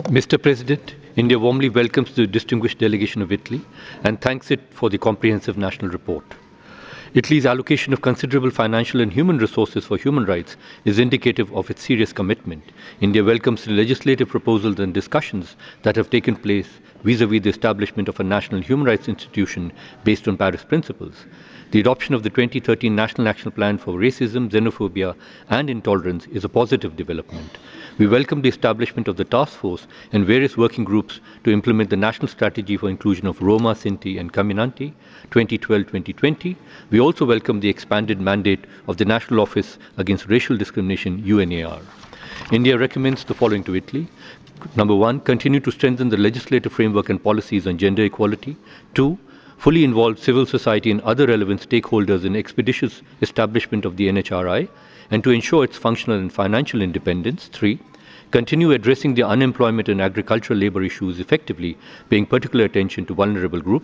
Mr. President, India warmly welcomes the distinguished delegation of Italy and thanks it for the comprehensive national report. Italy's allocation of considerable financial and human resources for human rights is indicative of its serious commitment. India welcomes the legislative proposals and discussions that have taken place vis-à-vis the establishment of a national human rights institution based on Paris principles. The adoption of the 2013 National Action Plan for Racism, Xenophobia and Intolerance is a positive development. We welcome the establishment of the task force and various working groups to implement the National Strategy for Inclusion of Roma, Sinti and Camminanti 2012-2020. We also welcome the expanded mandate of the National Office Against Racial Discrimination, UNAR. India recommends the following to Italy. Number one, continue to strengthen the legislative framework and policies on gender equality. Two, fully involve civil society and other relevant stakeholders in expeditious establishment of the NHRI and to ensure its functional and financial independence. Three, continue addressing the unemployment and agricultural labor issues effectively, paying particular attention to vulnerable groups.